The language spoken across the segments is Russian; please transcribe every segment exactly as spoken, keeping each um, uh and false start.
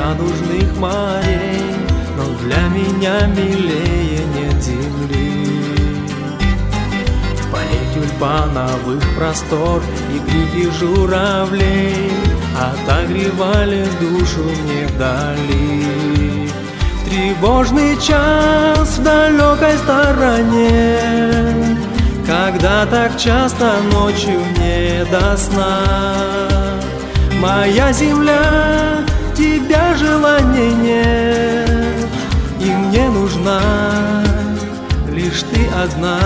радужных морей, но для меня милее нет земли. В полей тюльпановых простор и крики журавлей отогревали душу мне вдали. В тревожный час в далекой стороне, когда так часто ночью не до сна, моя земля, тебя желания нет, и мне нужна лишь ты одна.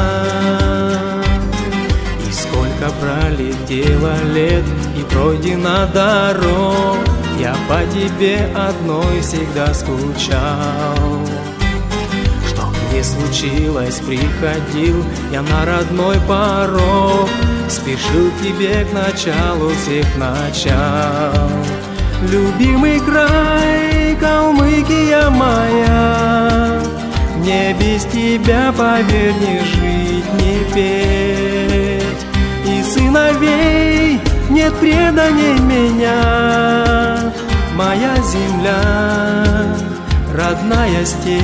И сколько пролетело лет и пройдено дорог, я по тебе одной всегда скучал. Что мне случилось, приходил я на родной порог, спешил к тебе к началу всех начал. Любимый край, Калмыкия моя, мне без тебя, поверь, не жить, не петь. И сыновей нет преданий меня, моя земля, родная степь.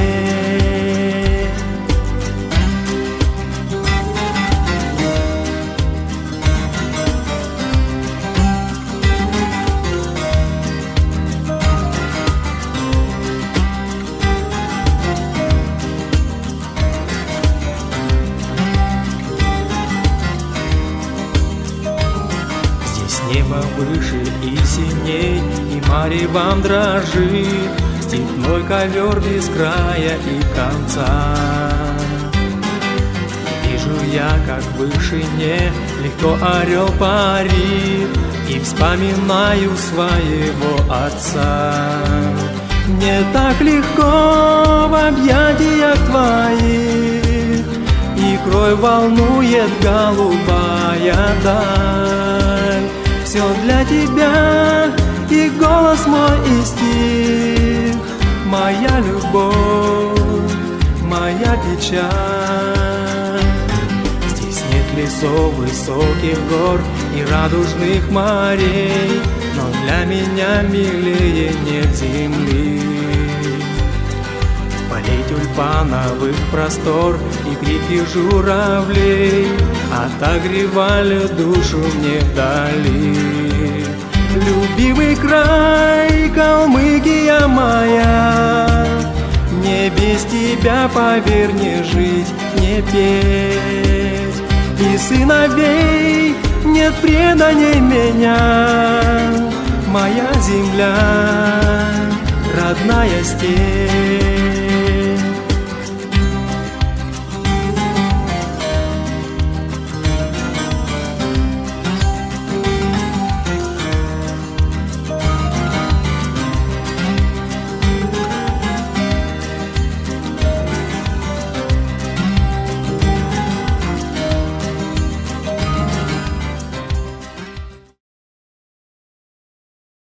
Небо выше и синей, и маревом дрожит степной ковер без края и конца. Вижу я, как в вышине легко орел парит, и вспоминаю своего отца. Мне так легко в объятиях твоих, и кровь волнует голубая даль. Все для тебя, и голос мой, и стих, моя любовь, моя печаль. Здесь нет лесов, высоких гор и радужных морей, но для меня милее нет земли. Полей тюльпановых простор и крики журавлей отогревали душу мне вдали. Любимый край, Калмыкия моя, мне без тебя, поверь, не жить, не петь. И сыновей нет преданий меня, моя земля, родная степь.